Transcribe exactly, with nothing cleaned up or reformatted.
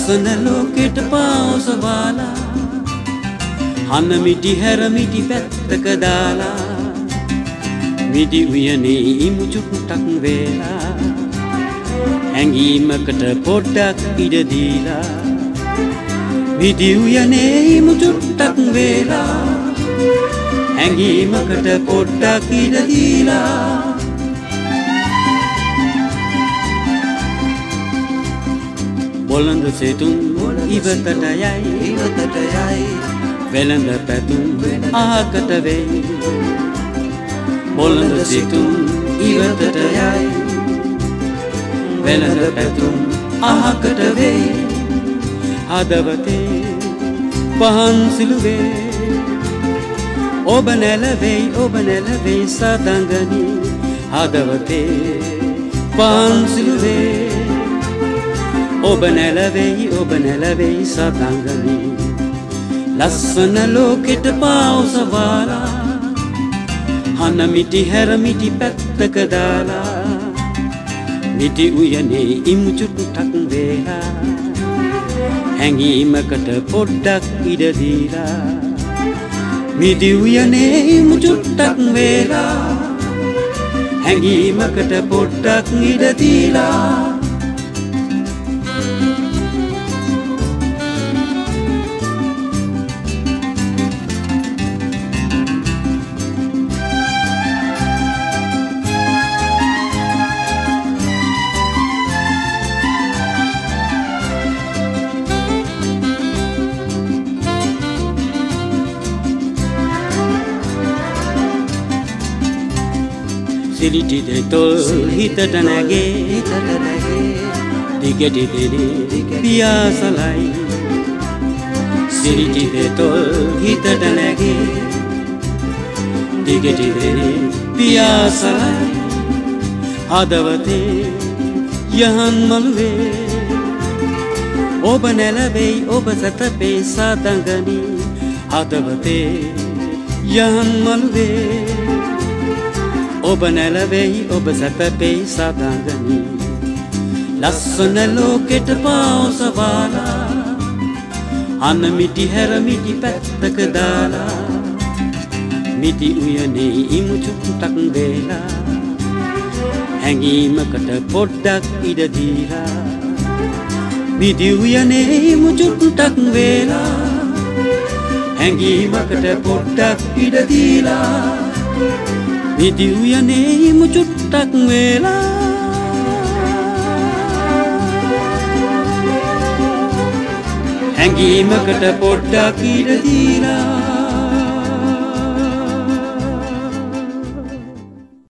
ලස්සන ලෝකෙට පාවසවාලා හන මිටි හැර මිටි පැත්තක දාලා මිටි උයනේ ඉමු චුට්ටක් වේලා හැංගීමකට පොඩ්ඩක් ඉඩ දීලා මිටි උයනේ ඉමු චුට්ටක් වේලා හැංගීමකට පොඩ්ඩක් ඉඩ දීලා බොළඳ සෙතුන් ඉවතට යයි ඉවතට යයි වෙළඳ පැතුම් අහකට වෙයි බොළඳ සෙතුන් ඉවතට යයි වෙළඳ පැතුම් අහකට වෙයි හදවතේ පහන් සිළුවේ ඔබ නැලවෙයි ඔබ නැලවෙයි සතංගනි හදවතේ පහන් සිළුවේ ඔබ නැලවෙයි ඔබ නැලවෙයි සතංගනි ලස්සන ලෝකෙට පාවසවාලා හන මිටි හැර මිටි පැත්තක දාලා මිටි උයනේ ඉමු චුට්ටක් වේලා හැංගීමකට පොඩ්ඩක් ඉඩ දීලා මිටි උයනේ ඉමු චුට්ටක් වේලා හැංගීමකට පොඩ්ඩක් ඉඩ දීලා සිලිටි දෙතොල් හිතට නැගේ හිතට නැගේ දිගටි දෙනේ පියාසලයි සිලිටි දෙතොල් හිතට නැගේ දිගටි දෙනේ පියාසලයි හදවතේ යහන් මළුවේ ඔබ නැලවෙයි ඔබ සතපේ සතංගනි හදවතේ යහන් මළුවේ ඔබ නැලවෙයි ඔබ සැපපෙයි සතංගනි ලස්සන ලෝකෙට පාවසවාලා හන මිටි හැර මිටි පැත්තක දාලා මිටි උයනේ ඉමු චුට්ටක් වේලා හැංගීමකට පොඩ්ඩක් ඉඩ දීලා මිටි උයනේ ඉමු චුට්ටක් වේලා හැංගීමකට පොඩ්ඩක් ඉඩ දීලා මිටි උයනේ ඉමු චුට්ටක් වේලා හැංගීමකට පොඩ්ඩක් ඉඩ දීලා